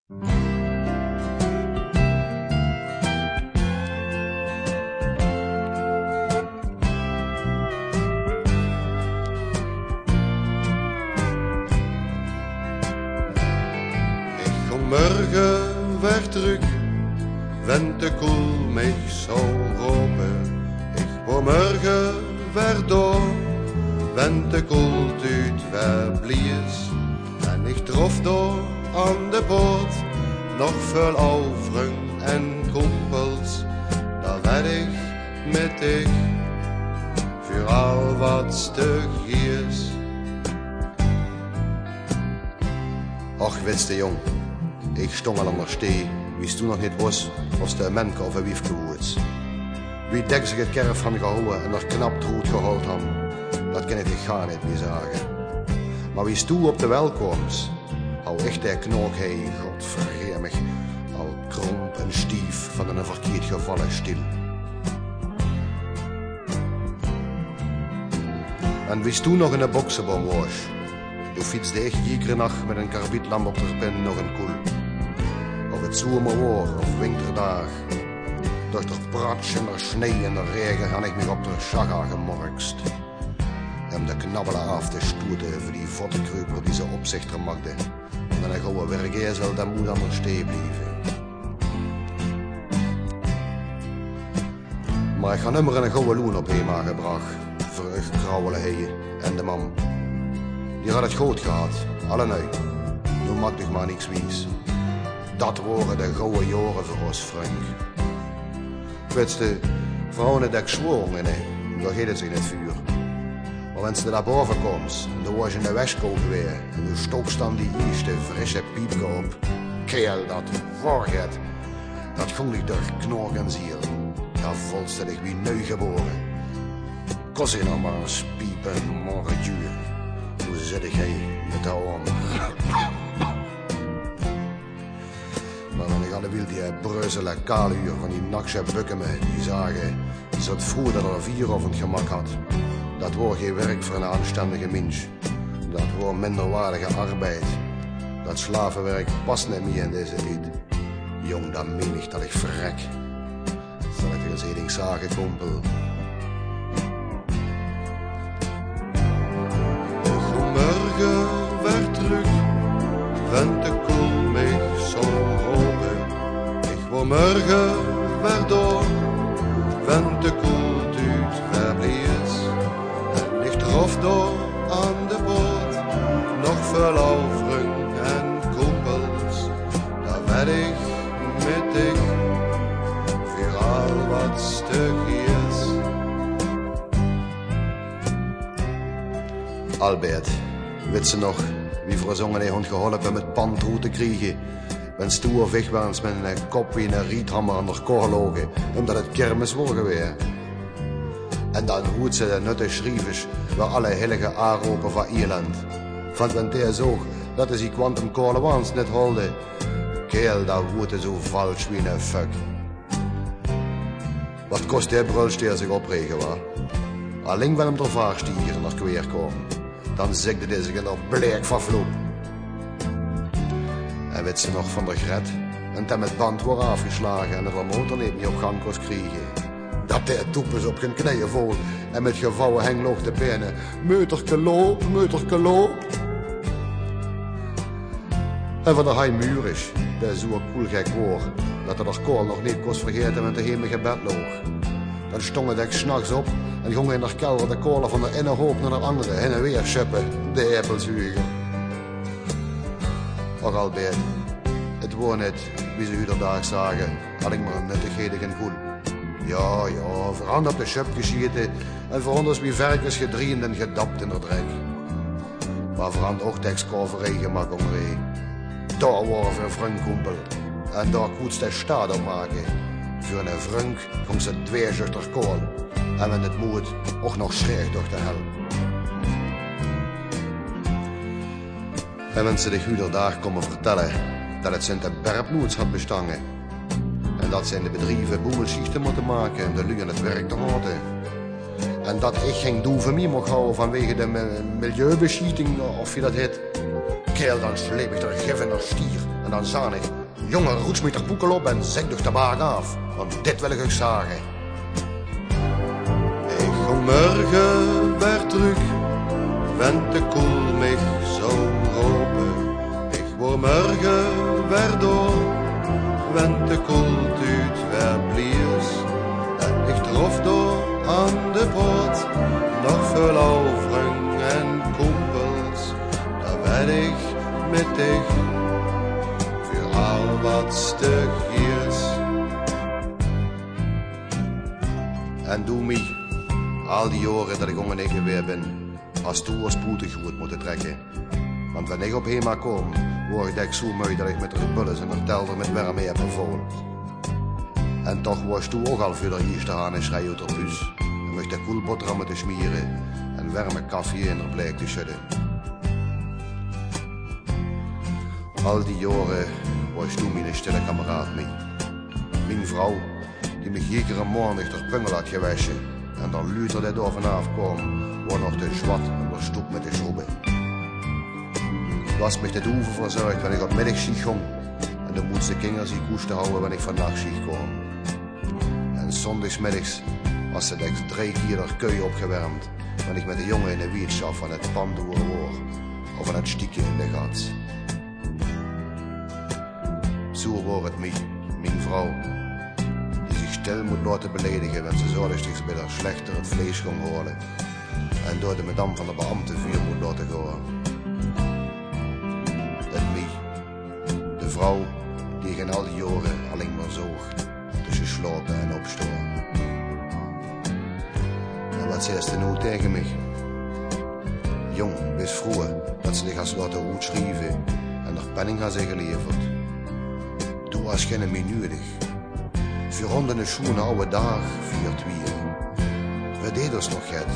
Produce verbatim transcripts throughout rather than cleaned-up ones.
Morgen werd terug, wenn de koel mich so roepen. Ik wou morgen weer door, wenn de koeltuit weer blies. En ik trof door aan de poort, nog veel overen en kumpels. Daar werd ik met ik, voor al wat stug is. Och, witste jong. Ik stond al aan de stee, wist toen nog niet was of de menke of een wiefke woeds. Wie dek zich het kerf van gehouden en er knap troet gehouden had, dat kan ik ga niet meer zeggen. Maar wie stoe op de welkomst, hou echt der knook heen, godvergeemig, al kromp en stief van een verkeerd gevallen stil. En wie stoe nog in de boksenboom was, toen fietste ik iedere nacht met een karbietlamp op de pin nog een koel. Of het zomerwoor of winterdag. Door de pratsch en de sneeuw en de regen had ik me op de saga gemorkst. Om de knabbelen af te stoeten voor die vottenkruiper die ze opzichter maakte. En dan gauw werkgezel, dat moet anders stee blijven. Maar ik ga nummer een gouden loon op hem aangebracht. Voor ik krauwelen heen en de man. Die had het goed gehad, alle nu. Nu maakte ik maar niks wies. Dat waren de gouden jaren voor ons, Frank. Weet je, vrouwen dat ik zworen, nee, daar gaat het zich niet vuur. Maar als je daar boven komt, dan was je in de westkoop weer. En toen stokst dan die eerste frisse piepke op. Keel, dat voorget. Dat ging ik door knork en ziel. Dat volste ik wie nieuw geboren. Kost je nog maar eens piepen, morgen duur. Toen zit ik heen met de oren. Maar dan ik alle wil die breuzele kaaluur van die naksche bukken me, die zagen, die zat vroeg dat er vier of het gemak had. Dat was geen werk voor een aanstandige mens. Dat was minderwaardige arbeid. Dat slavenwerk past niet meer in deze tijd. Jong, dan meen ik dat ik verrek. Zal ik er eens een ding zagen, kompel. Morgen werd terug, wenn de koel mich zo roepen. Ik wou morgen weer door, wenn de koeltuit weer blies. En ik trof door aan de boot, nog veel overen en kumpels. Daar werd ik met ik, voor al wat stuk is. Albert, weet ze nog, wie voor zongen hij hond geholpen met pandroet te krijgen. Ben stoer wegwaans met een kop in een riethammer aan de koorlogen, omdat het kermis wordt geweest. En dan hoed ze de nutte schrievers waar alle heilige aanroepen van Ierland. Want wenn der zag dat is die quantum koorlewaans net holde, keel, dat wordt zo vals wie een fuck. Wat kost der brulsteer zich opregen, wa? Alleen wel hem ter vaar stieren als ik weer kom. Dan zegde hij zich in de bleek van vloep. En weet ze nog van de gret, en dan met band wordt afgeslagen en de motor niet meer op gang kon krijgen. Dat der toepes op zijn knieën vol en met gevouwen hengloog de benen. Meuterke loop, meuterke loop. En van de hij muur is, dat is zo'n koel gek woord, dat er de kool nog niet kost vergeten met de hemige bed loog. Dan stond ik s'nachts op en ging in de kelder de kolen van de ene hoop naar de andere heen en weer schuppen, de appelzuigen. Och Albert, het was net wie ze u er daar zagen, had ik maar een nuttigheden en koel. Ja, ja, verand op de schub geschieten en voor ons wie verkers gedriend en gedapt in de drek. Maar verand ook tekstkoverij gemak omree. Daar waren voor een vriendkoempel en daar koets de staat op maken. Voor een vriend ging ze tweezuchtig kool en wenn het moet ook nog schreeg door de hel. En wenn ze de huurder daar komen vertellen dat het zijn de berpnoets had bestangen. En dat zijn de bedrijven boemelschichten moeten maken en de lui aan het werk te houden. En dat ik geen doel van mij mocht houden vanwege de milieubeschieting of je dat heet. Keel, dan sleep ik er gif in de stier en dan zag ik Jongen, roets me ter poekel op en zek toch de baag af. Want dit wil ik euch zagen. Ik kom morgen weer terug, wenn de koel mich zo roepen. Ik word morgen weer door, wenn de koeltuut weer blies. En ik trof door aan de poort nog veel overen en kumpels. Daar werd ik met dich voor al wat stuk is. En doe mij, al die jaren dat ik ongenegen weer ben, als toe als poetig goed moeten trekken. Want wanneer ik op Hema kom, word ik zo mooi dat ik met de bulles en de telder met warm mee heb gevoeld. En toch was toe ook al veel hier te gaan en schreeuw uit de bus. En mocht de koelboterhammen te smieren en warme koffie in de bleek te schudden. Al die jaren was toen mijn stille kameraad mee. Mijn vrouw, die me iedere morgen ter pungel had gewassen. En dan luider dit door vanaf kwam, wordt nog de zwart en de stoep met de schoeben. Was me de oeven verzorgd wanneer ik op middag ziek ging. En de moedste kinderen die koesten houden wanneer ik vannacht ziek kwam. En zondagsmiddags was ze de drie keer de keu opgewarmd. Wanneer ik met de jongen in de wiet zat van het pandoerenwoor of van het stiekje in de gat. Zo wordt het mij, mijn vrouw, die zich stil moet laten beledigen wanneer ze zorgstigs bij haar slechter het vlees gaan horen en door de madame van de beambte vuur moet laten gaan. Het mij, de vrouw die ik in al die jaren alleen maar zoog tussen slapen en opstaan. En wat zei ze nu tegen mij? Jong, wees vroeger dat ze zich als laten uitschrijven en nog penning had ze geleverd. Toen was geen minuutig. Voor honderden schoen oude dag viert weer. We deden ons nog het.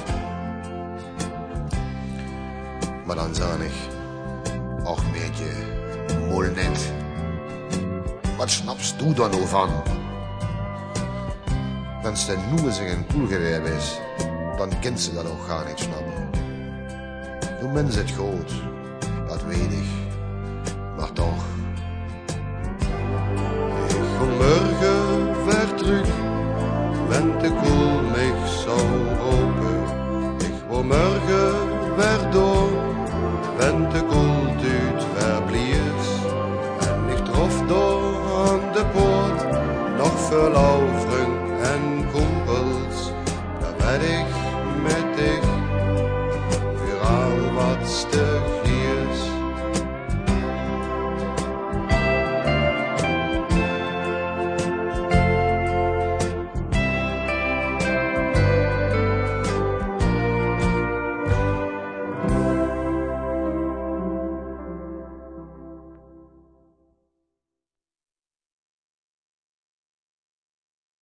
Maar dan zag ik, ach meetje, mol net. Wat snapst du dan nou van? Wens de noemen zich een koelgeweer is, dan kent ze dat ook gar niet snappen. Toen ben ze het groot, dat weet ik, maar toch. Morgen weer terug, wenn de koel mich zo roepen. Ik word morgen weer door, wenn de koeltuut weer blies. En ik trof door aan de poort nog veel overen en kumpels. Daar werd ik met dich